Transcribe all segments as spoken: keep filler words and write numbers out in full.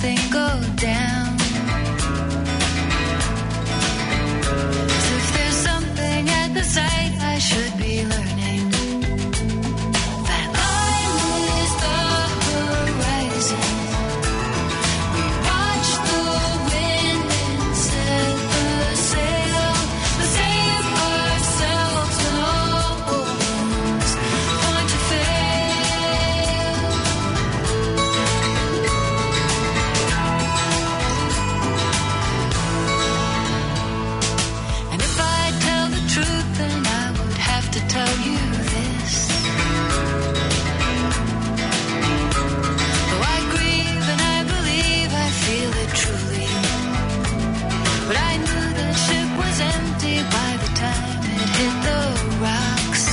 something go down. 'Cause if there's something at the site I should be learning, that line is the horizon. We watch the wind and set the sail to save ourselves when all hope's going to fail. And if I tell the truth, then I would have to tell you this. Though I grieve and I believe I feel it truly, but I knew the ship was empty by the time it hit the rocks.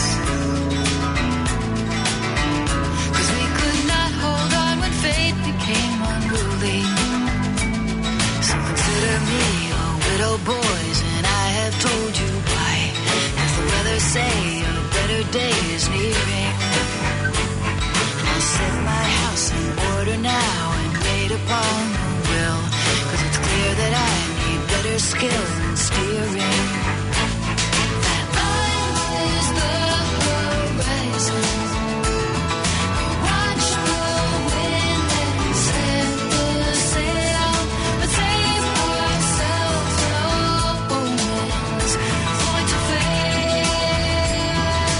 'Cause we could not hold on when fate became unruly. So consider me a widow, boys, and I have told you why. As the weather say, a better day is nearing. And I'll set my house in order now and wait upon the will. 'Cause it's clear that I need better skill in steering. That line is the horizon. Watch the wind and set the sail, but save ourselves when all omens point to fail.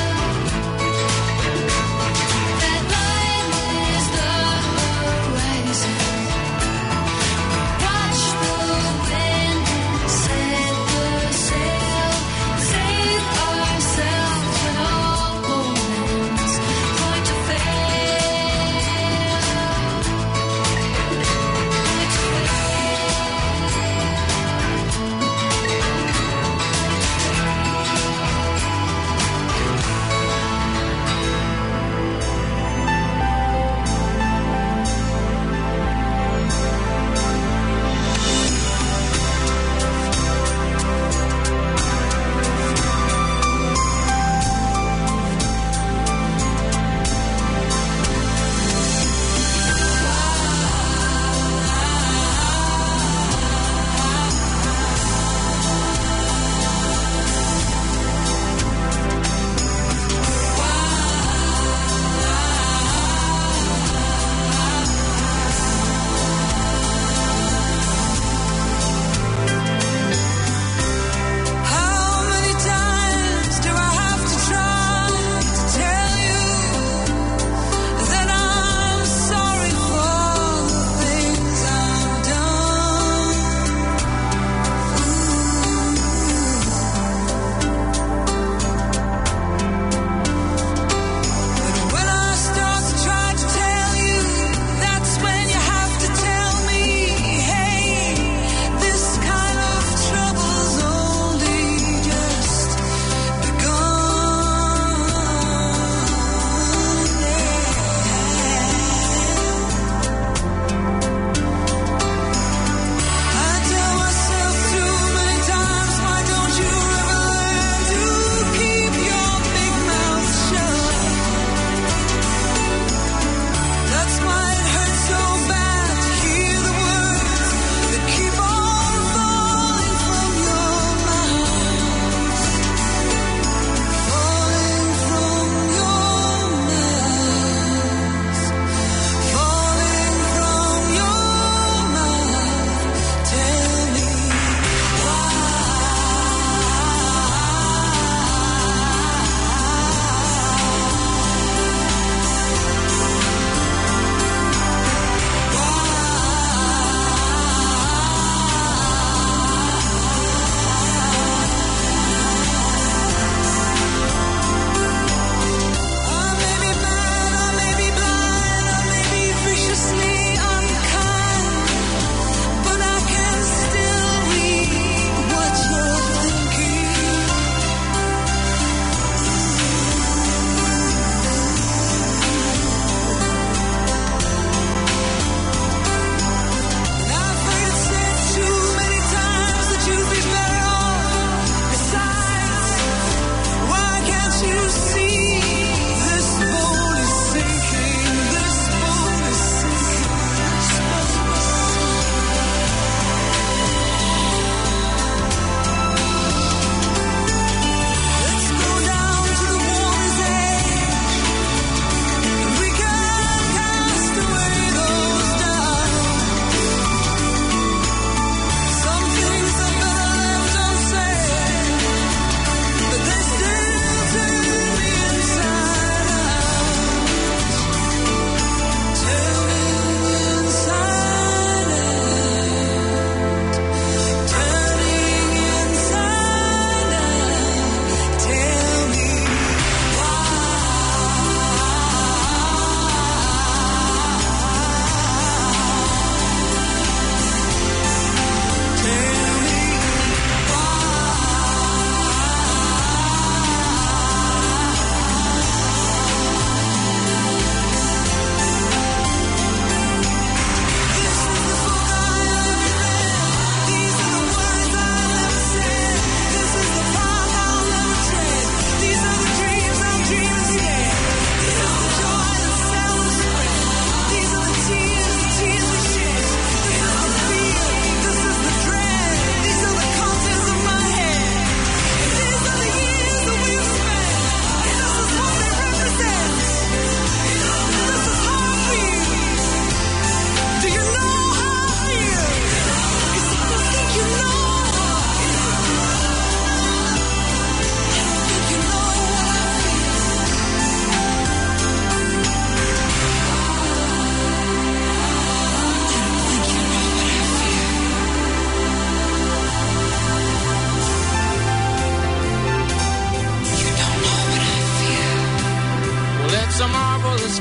That line is the horizon. Watch the wind and set the sail.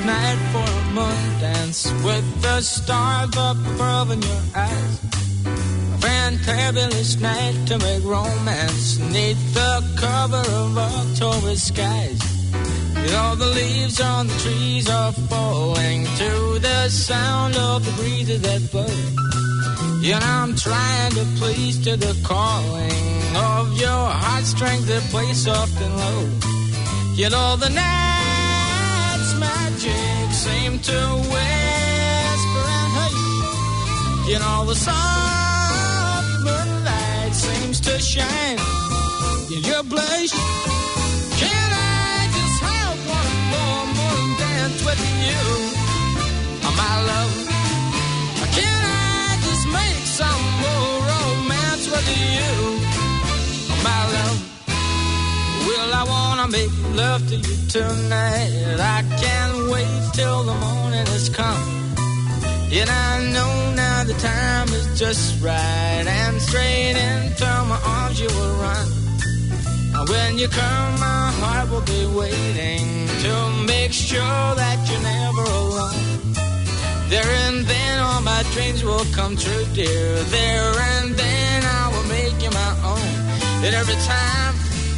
night for a moon dance with the stars up above in your eyes. A fantabulous night to make romance neath the cover of October skies. You know the leaves on the trees are falling to the sound of the breezes that blow. You know I'm trying to please to the calling of your heartstrings that play soft and low. You know the night's magic seem to whisper and hush. You know the soft moonlight seems to shine in your blush. Can I just have one more moon dance with you, oh, my love? Can I just make some more romance with you, oh, my love? Well, I wanna make love to you tonight. I can't wait till the morning has come. Yet I know now the time is just right, and straight into my arms you will run. And when you come, my heart will be waiting to make sure that you're never alone. There and then all my dreams will come true, dear. There and then I will make you my own. And every time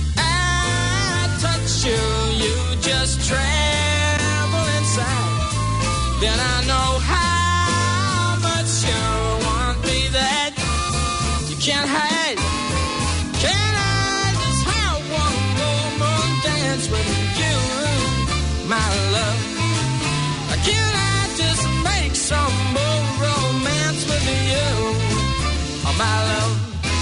you, you just tremble inside. Then I know how much you want me that you can't hide. Can I just have one more moon dance with you, my love? Can I just make some more romance with you, oh, my love?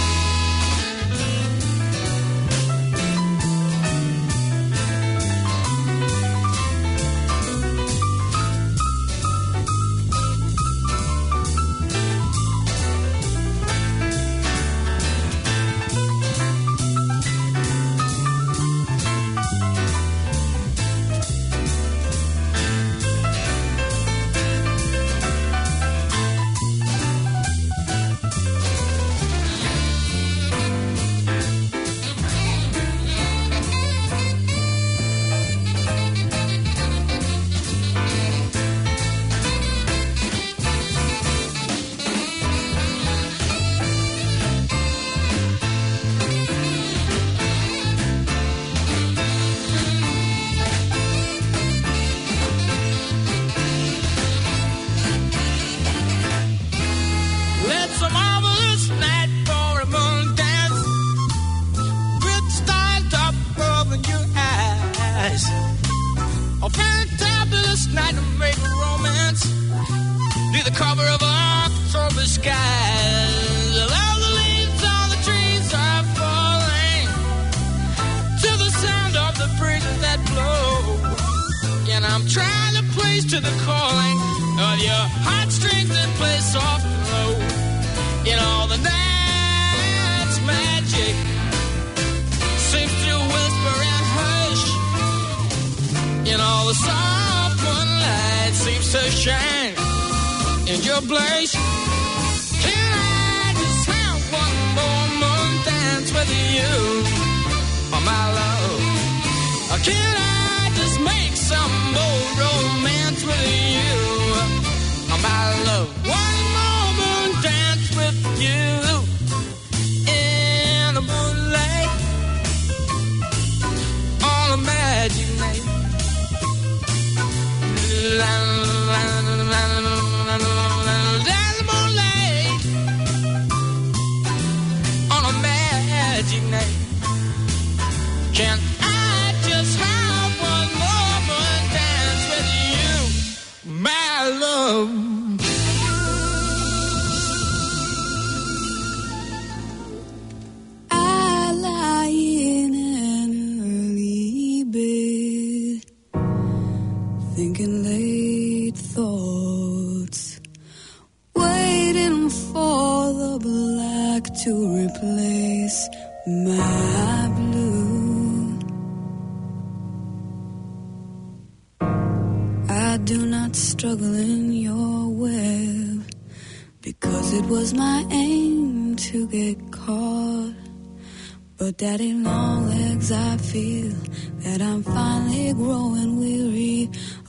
Daddy long legs, I feel that I'm finally growing weary of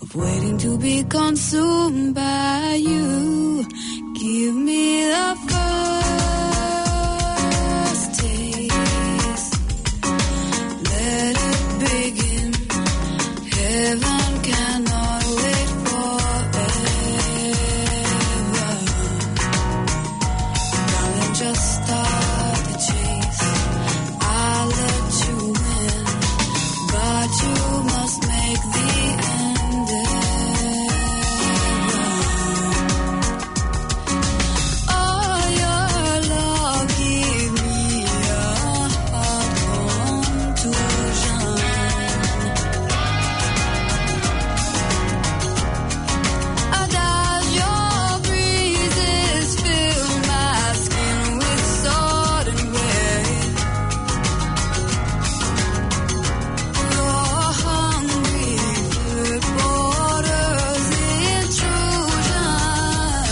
of waiting to be consumed by you. Give me the first taste. Let it begin. Heaven cannot wait forever. Darling, just start the chase. I'll let you win, but you must make the end ever. Oh, your love, give me a heart contusion. As your breezes fill my skin with sudden weight, your hungry foot borders intrusion.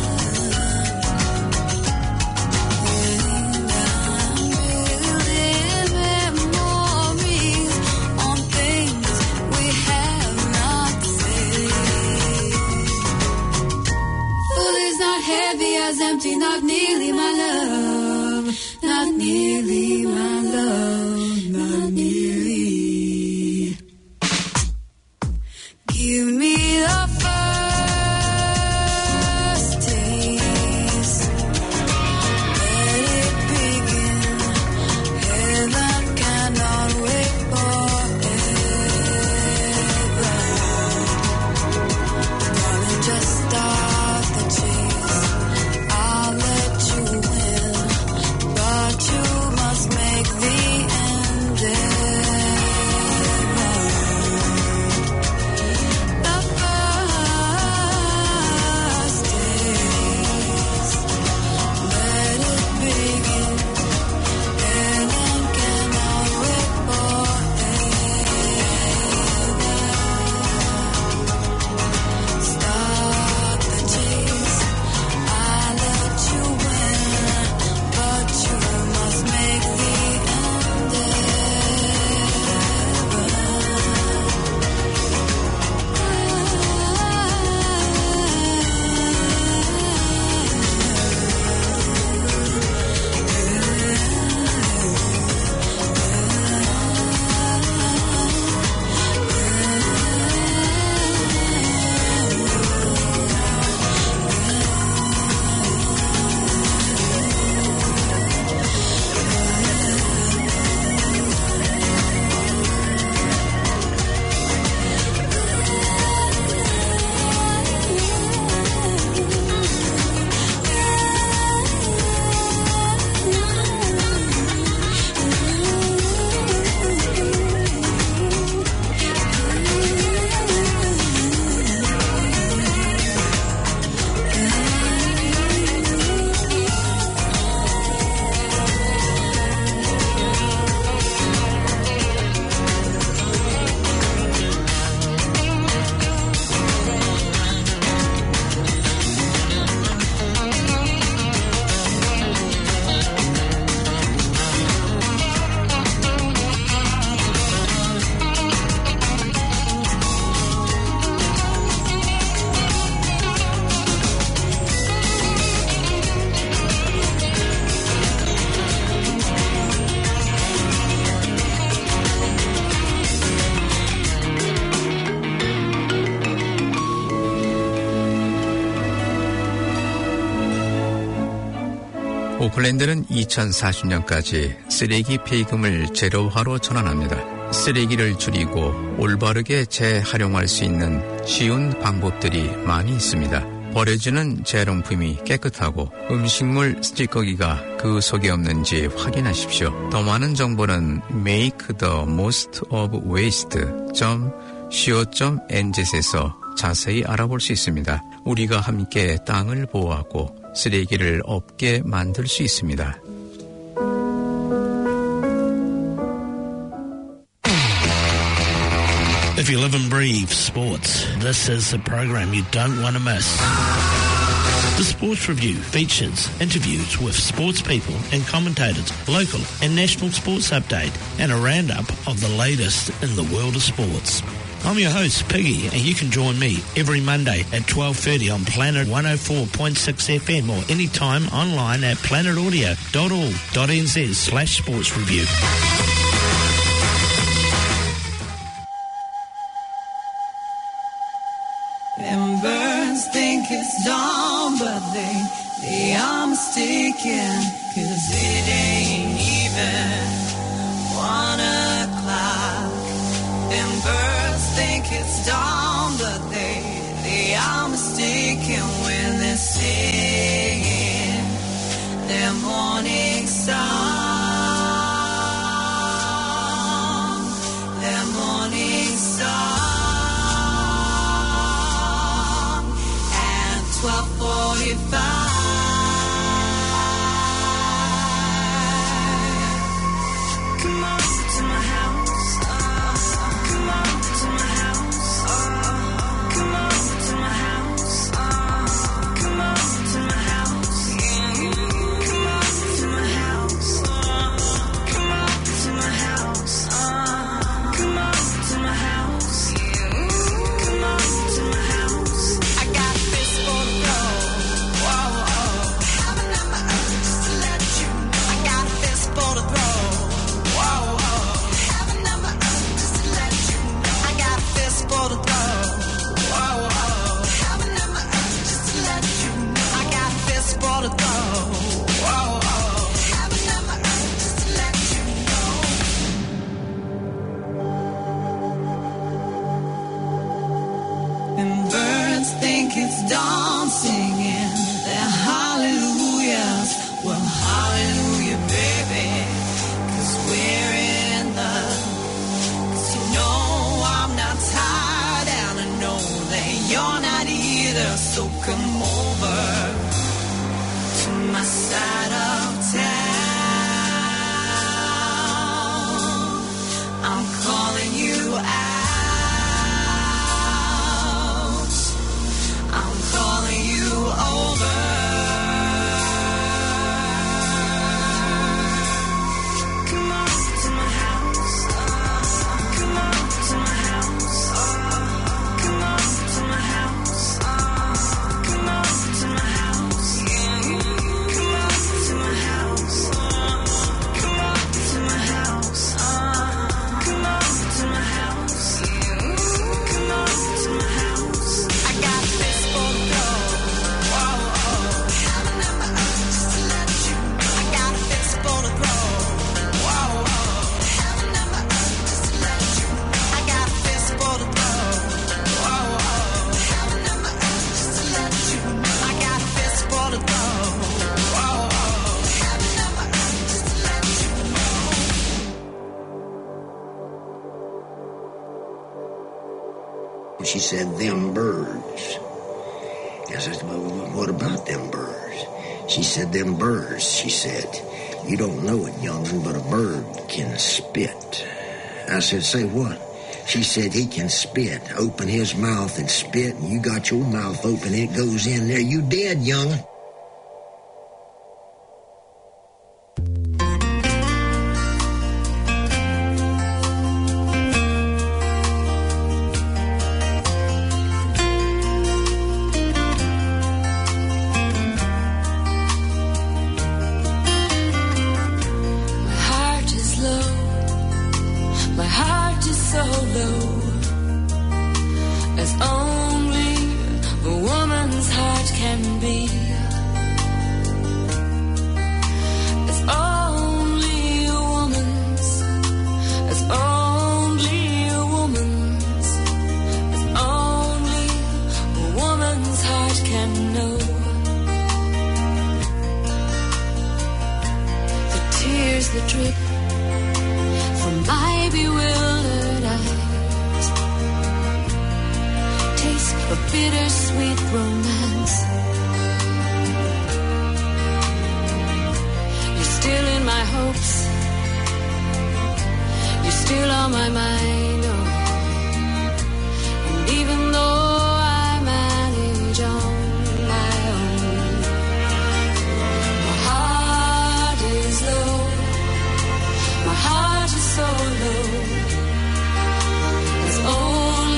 And I'm building memories on things we have not said. Full is not heavy as empty, not nearly my love, not nearly my love, not nearly. Give me the first taste. Let it begin. Heaven cannot wait forever. Darling, just start the chase. I'll let you win, but you must make the end ever. The first taste. Let it begin. Heaven cannot wait forever. Start the chase. I'll let you win, but you must make the end 오클랜드는 이천사십 년까지 쓰레기 폐기금을 제로화로 전환합니다. 쓰레기를 줄이고 올바르게 재활용할 수 있는 쉬운 방법들이 많이 있습니다. 버려지는 재활용품이 깨끗하고 음식물 찌꺼기가 그 속에 없는지 확인하십시오. 더 많은 정보는 make the most of waste 점 co 점 nz에서 자세히 알아볼 수 있습니다. 우리가 함께 땅을 보호하고 쓰레기를 없게 만들 수 있습니다. If you live and breathe sports, this is the program you don't want to miss. The Sports Review features interviews with sports people and commentators, local and national sports update, and a roundup of the latest in the world of sports. I'm your host, Piggy, and you can join me every Monday at twelve thirty on Planet one oh four point six F M or anytime online at planetaudio dot org dot n z slash sports review. Them birds think it's dawn, but they, they are mistaken, 'cause it ain't even one o'clock. Them birds think it's dawn, but they, they are mistaken when they're singing their morning song, their morning song at twelve forty-five. Come on to my house. Come on to my house. Come on to my house. Come on to my house. Come on to my house. Come on to my house. Come on to my house. Come on to my house. I got this for the road. Whoa, whoa. Haven't had my urge to let you know. I got this for the road. Whoa, whoa. Haven't had my urge to let you know. I got this for the road. Whoa, whoa. Haven't had my urge to let you know. I got this for the road. Whoa, whoa. Haven't had my urge to let you know. And birds think it's dawn singing their hallelujahs. Well, hallelujah, baby, 'cause we're in love. 'Cause you know I'm not tired and I know that you're not either. So come over to my side of town. I'm calling you out. I'm calling you over. Come on to my house. Come on to my house. Come on to my house. Come on to my house. Come on to my house. Come on to my house. Come on to my house. Come on to my house. I got this for the road. Whoa, whoa. Haven't had my urge to let you know. I got this for the road. Whoa, whoa. Haven't had my urge to let you know. I got this for the road. Whoa, whoa. Haven't had my urge to let you know. I got this for the road. Whoa, whoa. Haven't had my urge to let you know. She said, them birds. I said, well, what about them birds? She said, them birds, she said, you don't know it, young'un, but a bird can spit. I said, say what? She said, he can spit. Open his mouth and spit, and you got your mouth open, it goes in there. You dead, young'un. My heart is low. My heart is so low, as only a woman's heart can be. As only a woman's, as only a woman's, as only a woman's heart can know. The tears that drip from my bewildered eyes taste of bittersweet romance. You're still in my hopes. You're still on my mind. Oh. And even though I manage on my own, my heart is low. My heart is so low, as only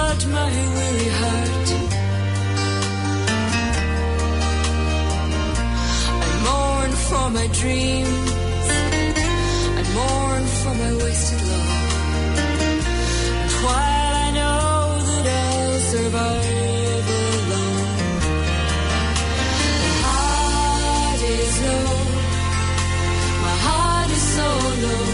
comfort my weary heart. I mourn for my dreams. I mourn for my wasted love. And while I know that I'll survive alone, my heart is low. My heart is so low.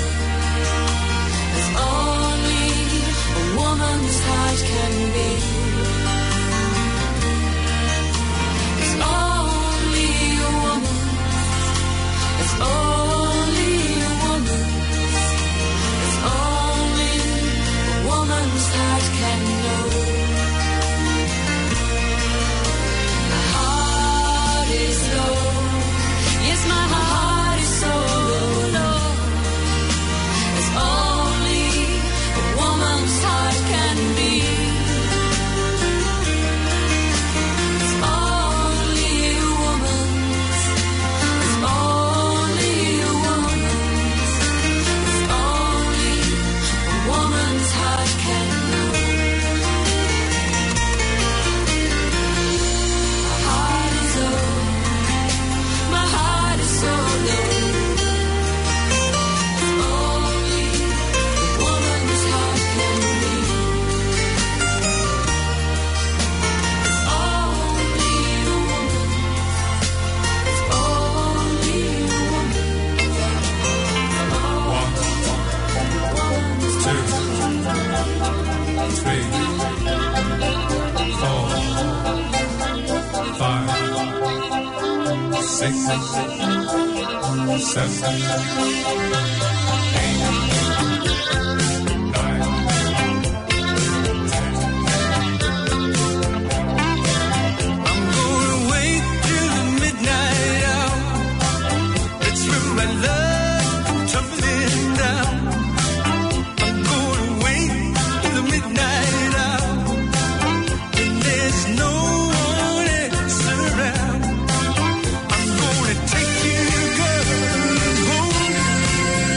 As only a woman's heart can be. As only a woman. As only a woman. As only a woman's heart can know. My heart is low. Yes, my heart is so low. As only a woman's heart can be. As only a woman's. As only a woman's. As only a woman's heart can know. My heart is low. My heart is so low. As only a woman's heart can be. As only a woman. As only a woman. Two, three, four, five, six, seven, eight, nine, ten. I'm gonna wait till the midnight hour. That's when my love comes tumbling down. I'm gonna wait till the midnight hour. When there's no one else around. I'm gonna take you, girl, home.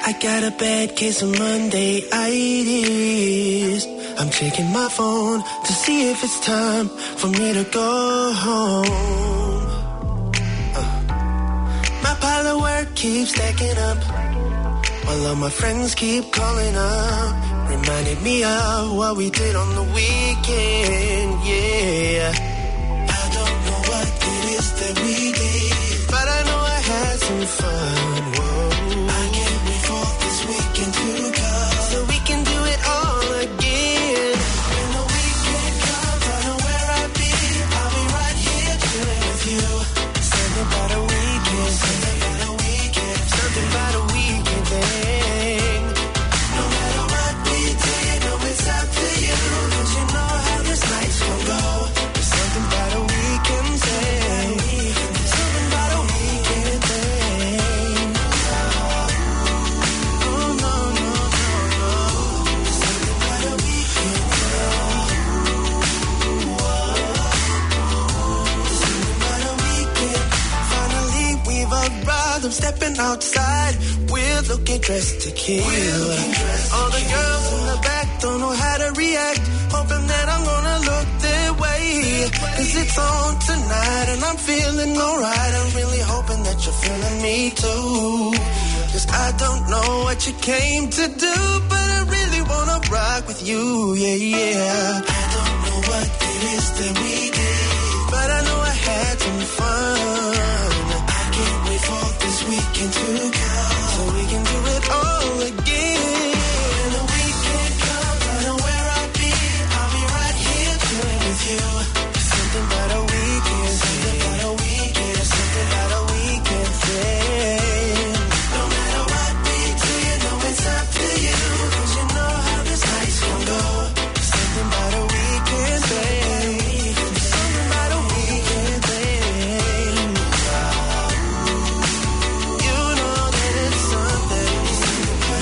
I got a bad case of Monday-itis. I'm checking my phone to see if it's time for me to go home. Uh. My pile of work keeps stacking up, while all my friends keep calling up, reminded me of what we did on the weekend, yeah. I don't know what it is that we did, but I know I had some fun, whoa. I can't wait for this weekend to come, so we can do it all again. When the weekend comes, I know where I'll be. I'll be right here chilling with you. Something about a weekend, something about a weekend, something about a weekend thing. No matter what we did, no, it's up to you. 'Cause you know how this night's gonna go. There's something about a weekend thing. Something about a weekend thing. Oh no, no, no, no. Something about a weekend thing. Something about a weekend. Finally we've arrived, I'm stepping outside. We're looking dressed to kill. All the girls in the back don't know how to react, hoping that I'm gonna look their way. 'Cause it's on tonight and I'm feeling alright. I'm really hoping that you're feeling me too. 'Cause I don't know what you came to do, but I really wanna rock with you, yeah, yeah. I don't know what it is that we did, but I know I had some fun. I can't wait for this weekend to come, so